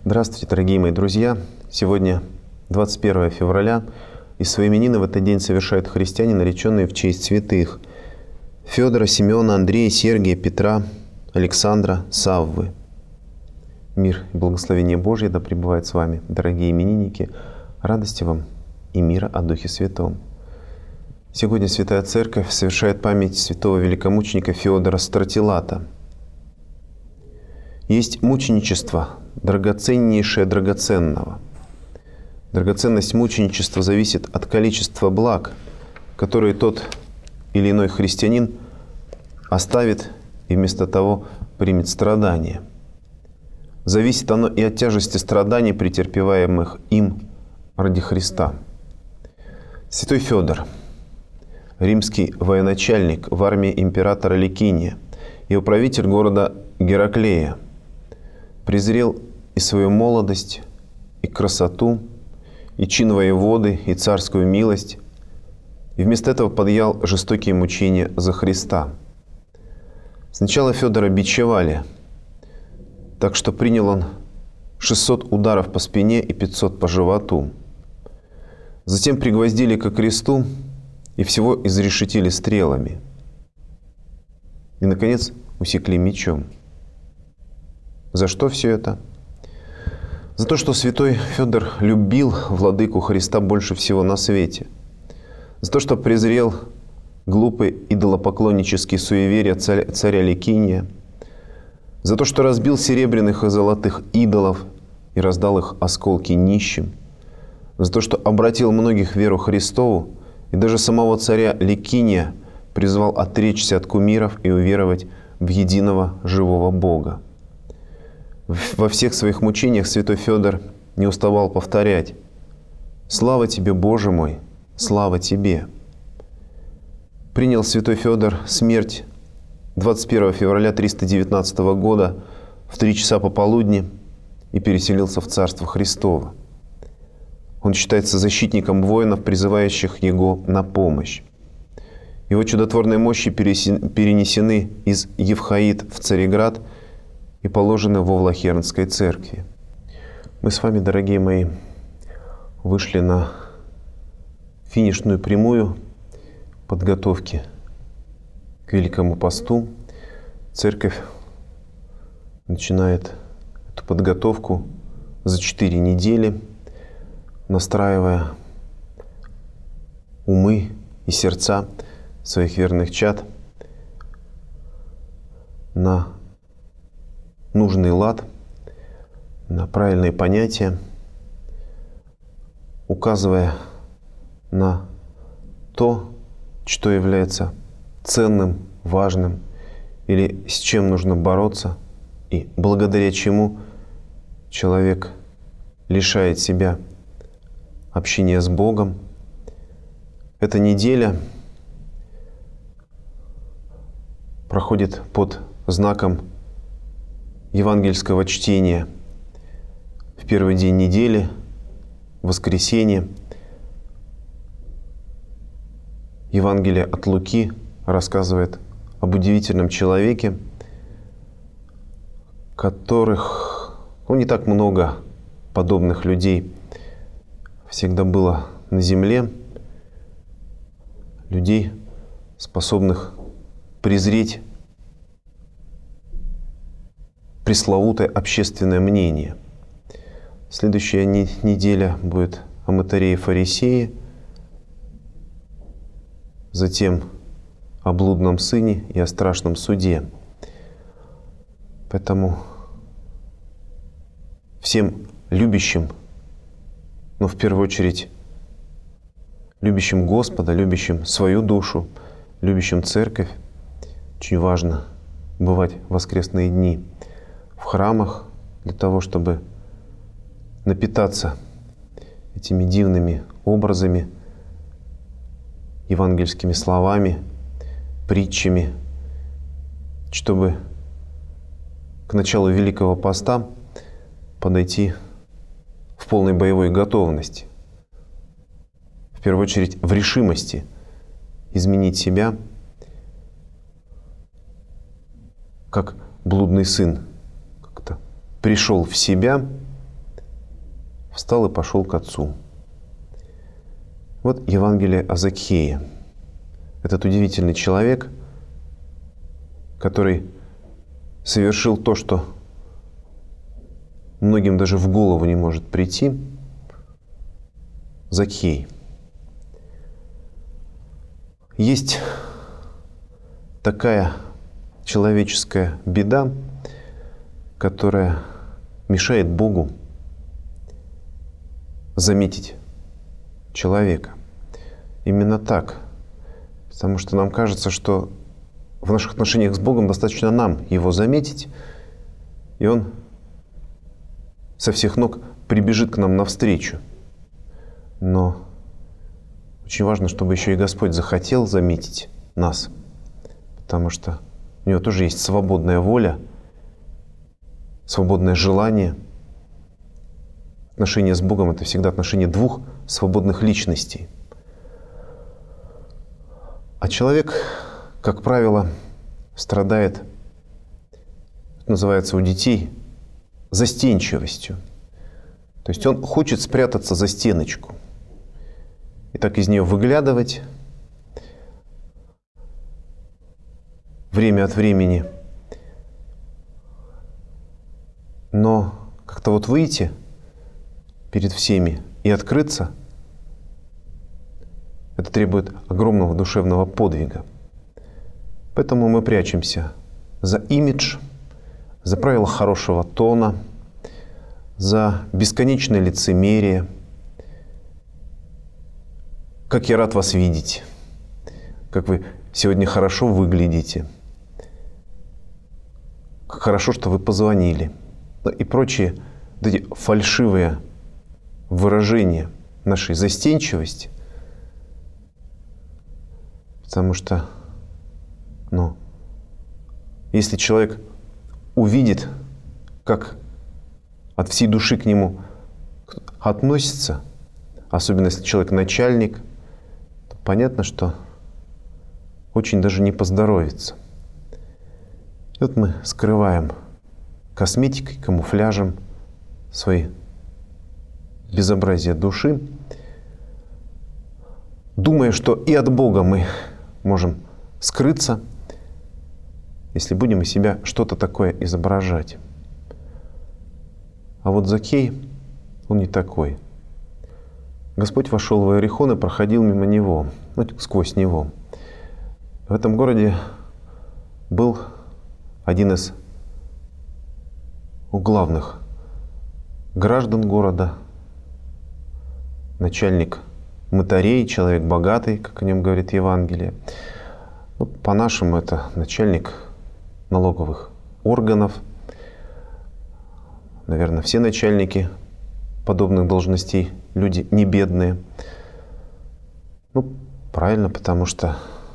Здравствуйте, дорогие мои друзья! Сегодня 21 февраля, и свои именины в этот день совершают христиане, нареченные в честь святых Федора, Симеона, Андрея, Сергия, Петра, Александра, Саввы. Мир и благословение Божье да пребывает с вами, дорогие именинники, радости вам и мира о Духе Святом. Сегодня Святая Церковь совершает память святого великомученика Феодора Стратилата. Есть мученичество, драгоценнейшее драгоценного. Драгоценность мученичества зависит от количества благ, которые тот или иной христианин оставит и вместо того примет страдания. Зависит оно и от тяжести страданий, претерпеваемых им ради Христа. Святой Федор, римский военачальник в армии императора Ликиния и управитель города Гераклея, презрел и свою молодость, и красоту, и чин воеводы, и царскую милость, и вместо этого подъял жестокие мучения за Христа. Сначала Федора бичевали, так что принял он 600 ударов по спине и 500 по животу. Затем пригвоздили ко кресту и всего изрешетили стрелами. И, наконец, усекли мечом. За что все это? За то, что святой Федор любил владыку Христа больше всего на свете. За то, что презрел глупые идолопоклоннические суеверия царя Ликиния. За то, что разбил серебряных и золотых идолов и раздал их осколки нищим. За то, что обратил многих в веру Христову и даже самого царя Ликиния призвал отречься от кумиров и уверовать в единого живого Бога. Во всех своих мучениях святой Федор не уставал повторять: «Слава тебе, Боже мой, слава тебе!» Принял святой Федор смерть 21 февраля 319 года в 3 часа пополудни и переселился в Царство Христово. Он считается защитником воинов, призывающих его на помощь. Его чудотворные мощи перенесены из Евхаид в Цареград и положены во Влахернской церкви. Мы с вами, дорогие мои, вышли на финишную прямую подготовки к Великому посту. Церковь начинает эту подготовку за 4 недели, настраивая умы и сердца своих верных чад на нужный лад, на правильные понятия, указывая на то, что является ценным, важным, или с чем нужно бороться, и благодаря чему человек лишает себя общения с Богом. Эта неделя проходит под знаком евангельского чтения. В первый день недели, воскресенье, Евангелие от Луки рассказывает об удивительном человеке, которых, не так много подобных людей всегда было на земле, людей, способных презреть пресловутое общественное мнение. Следующая неделя будет о мытаре и фарисее, затем о блудном сыне и о страшном суде. Поэтому всем любящим, в первую очередь любящим Господа, любящим свою душу, любящим Церковь, очень важно бывать в воскресные дни в храмах для того, чтобы напитаться этими дивными образами, евангельскими словами, притчами, чтобы к началу Великого Поста подойти в полной боевой готовности. В первую очередь в решимости изменить себя, как блудный сын как-то пришел в себя встал и пошел к отцу. Вот Евангелие о Закхее. Этот удивительный человек, который совершил то, что многим даже в голову не может прийти. Закхей. Есть такая человеческая беда, которая мешает Богу заметить человека. Именно так. Потому что нам кажется, что в наших отношениях с Богом достаточно нам Его заметить, и Он со всех ног прибежит к нам навстречу. Но очень важно, чтобы еще и Господь захотел заметить нас, потому что у Него тоже есть свободная воля, свободное желание. Отношения с Богом — это всегда отношения двух свободных личностей. А человек, как правило, страдает, это называется у детей, застенчивостью. То есть он хочет спрятаться за стеночку и так из нее выглядывать время от времени. Но как-то вот выйти перед всеми и открыться — это требует огромного душевного подвига. Поэтому мы прячемся за имидж, за правила хорошего тона, за бесконечное лицемерие. Как я рад вас видеть, как вы сегодня хорошо выглядите, как хорошо, что вы позвонили. И прочие вот эти фальшивые выражения нашей застенчивости. Потому что, если человек увидит, как от всей души к нему относится, особенно если человек начальник, то понятно, что очень даже не поздоровится. И вот мы скрываем косметикой, камуфляжем свои безобразия души, думая, что и от Бога мы можем скрыться, если будем из себя что-то такое изображать. А вот Закхей, он не такой. Господь вошел в Иерихон и проходил мимо него, сквозь него. В этом городе был один из главных граждан города, начальник мытарей, человек богатый, как о нем говорит Евангелие. По-нашему, это начальник налоговых органов. Наверное, все начальники подобных должностей люди не бедные. Правильно, потому что.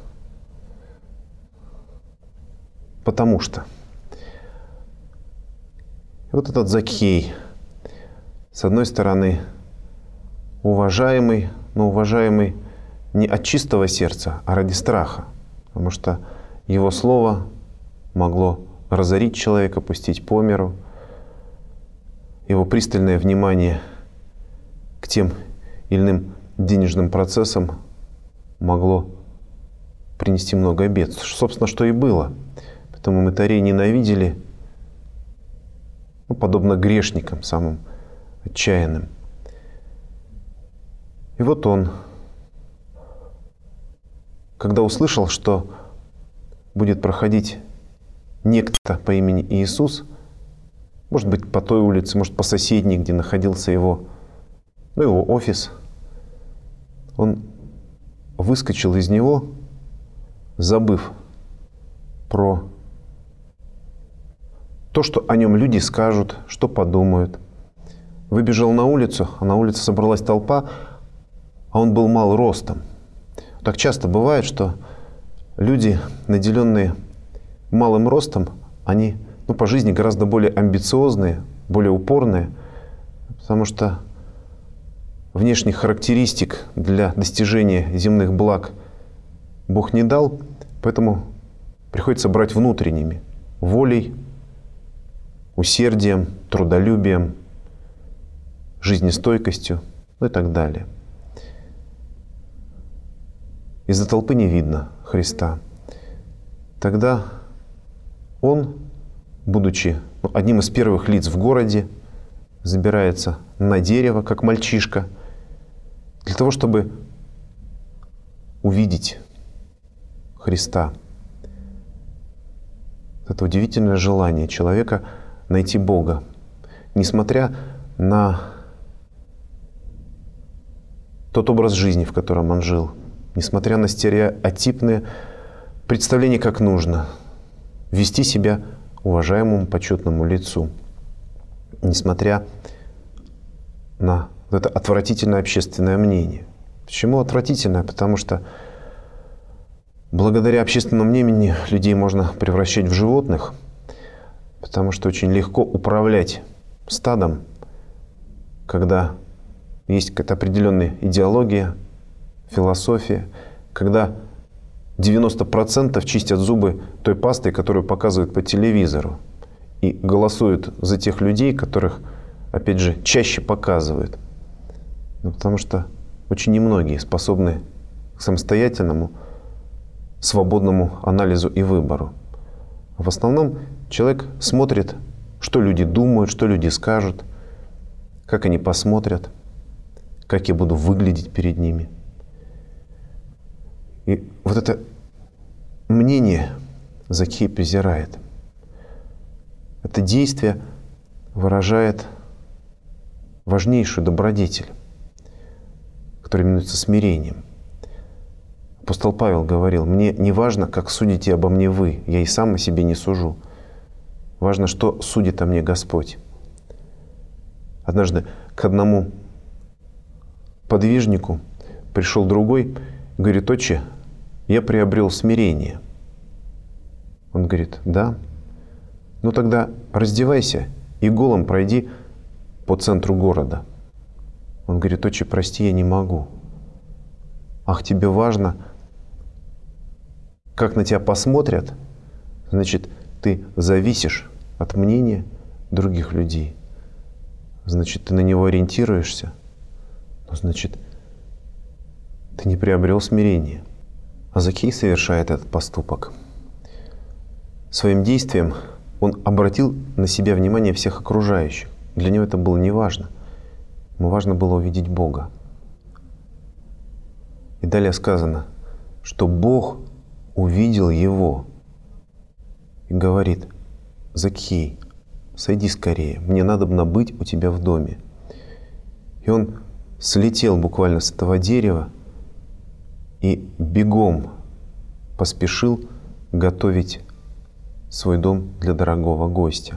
И вот этот Закхей, с одной стороны, уважаемый, но уважаемый не от чистого сердца, а ради страха. Потому что его слово могло разорить человека, пустить по миру. Его пристальное внимание к тем или иным денежным процессам могло принести много бед. Собственно, что и было. Поэтому мытарей ненавидели, подобно грешникам, самым отчаянным. И вот он, когда услышал, что будет проходить некто по имени Иисус, может быть, по той улице, может, по соседней, где находился его офис, он выскочил из него, забыв про то, что о нем люди скажут, что подумают. Выбежал на улицу, а на улице собралась толпа, а он был мал ростом. Так часто бывает, что люди, наделенные малым ростом, они по жизни гораздо более амбициозные, более упорные, потому что внешних характеристик для достижения земных благ Бог не дал, поэтому приходится брать внутренними – волей, усердием, трудолюбием, жизнестойкостью, ну и так далее. Из-за толпы не видно Христа. Тогда он, будучи одним из первых лиц в городе, забирается на дерево, как мальчишка, для того, чтобы увидеть Христа. Это удивительное желание человека найти Бога, несмотря на тот образ жизни, в котором он жил, несмотря на стереотипные представления, как нужно вести себя уважаемому, почетному лицу, несмотря на это отвратительное общественное мнение. Почему отвратительное? Потому что благодаря общественному мнению людей можно превращать в животных, потому что очень легко управлять стадом, когда есть какая-то определенная идеология, философия, когда 90% чистят зубы той пастой, которую показывают по телевизору, и голосуют за тех людей, которых, опять же, чаще показывают. Потому что очень немногие способны к самостоятельному, свободному анализу и выбору. В основном человек смотрит, что люди думают, что люди скажут, как они посмотрят, как я буду выглядеть перед ними. И вот это мнение Закхей презирает. Это действие выражает важнейшую добродетель, которая именуется смирением. Апостол Павел говорил: «Мне не важно, как судите обо мне вы, я и сам о себе не сужу. Важно, что судит о мне Господь». Однажды к одному подвижнику пришел другой, говорит: «Отче, я приобрел смирение». Он говорит: «Да? Ну тогда раздевайся и голым пройди по центру города». Он говорит: «Отче, прости, я не могу». «Ах, тебе важно, как на тебя посмотрят? Значит, ты зависишь от мнения других людей. Значит, ты на него ориентируешься. Ну, значит, ты не приобрел смирение». А Закхей совершает этот поступок. Своим действием он обратил на себя внимание всех окружающих. Для него это было неважно. Ему важно было увидеть Бога. И далее сказано, что Бог увидел его и говорит: «Закхей, сойди скорее, мне надобно быть у тебя в доме». И он слетел буквально с этого дерева и бегом поспешил готовить свой дом для дорогого гостя.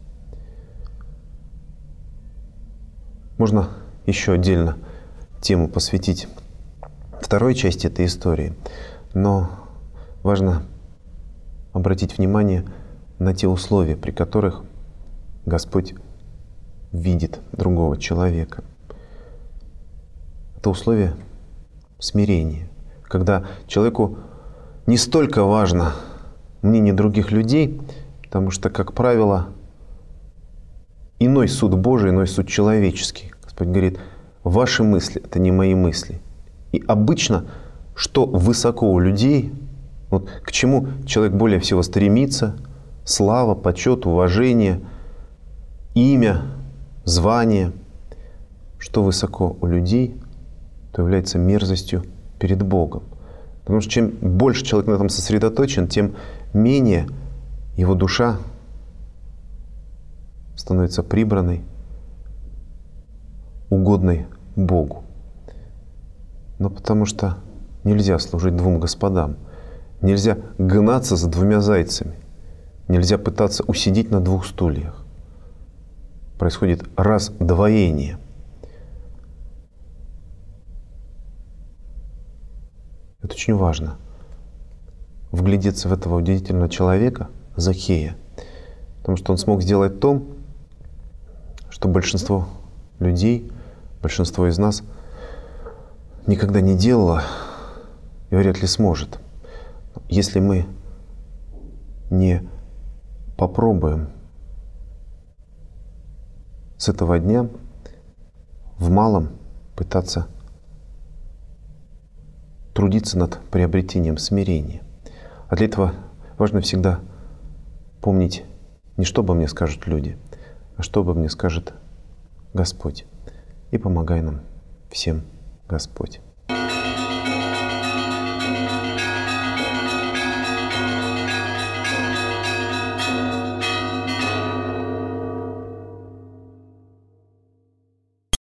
Можно еще отдельно тему посвятить второй части этой истории, но важно обратить внимание на те условия, при которых Господь видит другого человека. Это условие смирения, когда человеку не столько важно мнение других людей, потому что, как правило, иной суд Божий, иной суд человеческий. Господь говорит: ваши мысли — это не мои мысли. И обычно, что высоко у людей, вот к чему человек более всего стремится: слава, почет, уважение, имя, звание. Что высоко у людей, то является мерзостью перед Богом. Потому что чем больше человек на этом сосредоточен, тем менее его душа становится прибранной, угодной Богу. Но потому что нельзя служить двум господам, нельзя гнаться за двумя зайцами, нельзя пытаться усидеть на двух стульях. Происходит раздвоение. Это очень важно. Вглядеться в этого удивительного человека, Закхея, потому что он смог сделать то, что большинство людей, большинство из нас никогда не делало и вряд ли сможет. Если мы не попробуем с этого дня в малом пытаться трудиться над приобретением смирения. А для этого важно всегда помнить не что обо мне скажут люди, а что обо мне скажет Господь. И помогай нам всем Господь.